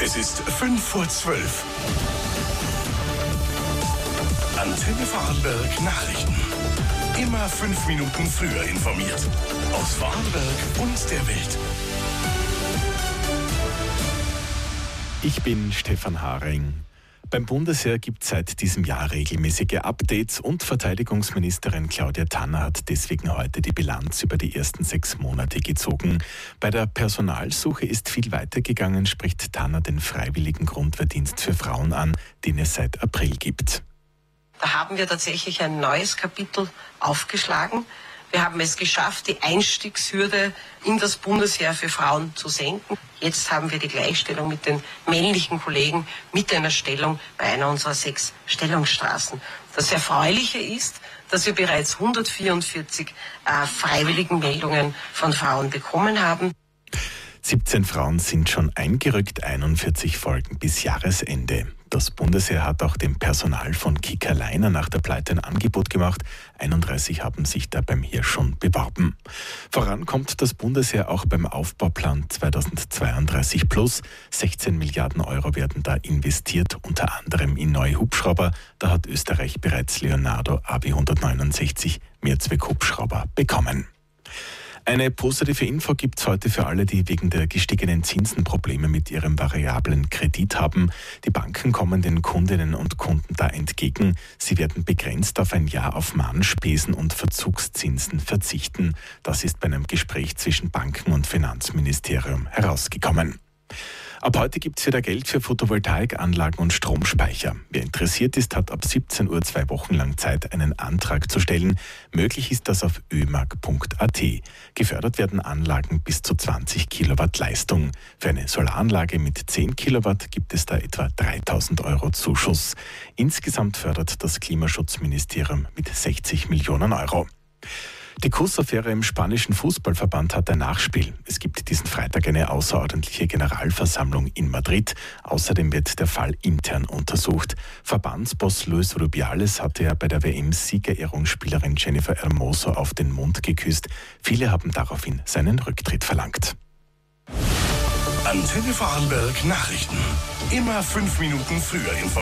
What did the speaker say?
Es ist 5:12 Antenne Vorarlberg Nachrichten. Immer 5 Minuten früher informiert. Aus Vorarlberg und der Welt. Ich bin Stefan Haring. Beim Bundesheer gibt es seit diesem Jahr regelmäßige Updates und Verteidigungsministerin Claudia Tanner hat deswegen heute die Bilanz über die ersten 6 Monate gezogen. Bei der Personalsuche ist viel weitergegangen, spricht Tanner den freiwilligen Grundwehrdienst für Frauen an, den es seit April gibt. Da haben wir tatsächlich ein neues Kapitel aufgeschlagen. Wir haben es geschafft, die Einstiegshürde in das Bundesheer für Frauen zu senken. Jetzt haben wir die Gleichstellung mit den männlichen Kollegen mit einer Stellung bei einer unserer 6 Stellungsstraßen. Das Erfreuliche ist, dass wir bereits 144 Freiwilligenmeldungen von Frauen bekommen haben. 17 Frauen sind schon eingerückt, 41 folgen bis Jahresende. Das Bundesheer hat auch dem Personal von Kickerliner nach der Pleite ein Angebot gemacht. 31 haben sich da beim Heer schon beworben. Voran kommt das Bundesheer auch beim Aufbauplan 2032 plus. 16 Milliarden Euro werden da investiert, unter anderem in neue Hubschrauber. Da hat Österreich bereits Leonardo AB169 Mehrzweck-Hubschrauber bekommen. Eine positive Info gibt es heute für alle, die wegen der gestiegenen Zinsen Probleme mit ihrem variablen Kredit haben. Die Banken kommen den Kundinnen und Kunden da entgegen. Sie werden begrenzt auf ein Jahr auf Mahnspesen und Verzugszinsen verzichten. Das ist bei einem Gespräch zwischen Banken und Finanzministerium herausgekommen. Ab heute gibt es wieder Geld für Photovoltaikanlagen und Stromspeicher. Wer interessiert ist, hat ab 17 Uhr 2 Wochen lang Zeit, einen Antrag zu stellen. Möglich ist das auf ömag.at. Gefördert werden Anlagen bis zu 20 Kilowatt Leistung. Für eine Solaranlage mit 10 Kilowatt gibt es da etwa 3.000 Euro Zuschuss. Insgesamt fördert das Klimaschutzministerium mit 60 Millionen Euro. Die Kuss-Affäre im spanischen Fußballverband hat ein Nachspiel. Es gibt diesen Freitag eine außerordentliche Generalversammlung in Madrid. Außerdem wird der Fall intern untersucht. Verbandsboss Luis Rubiales hatte ja bei der WM-Siegerehrungsspielerin Jennifer Hermoso auf den Mund geküsst. Viele haben daraufhin seinen Rücktritt verlangt. Antenne Vorarlberg Nachrichten. Immer 5 Minuten früher informiert.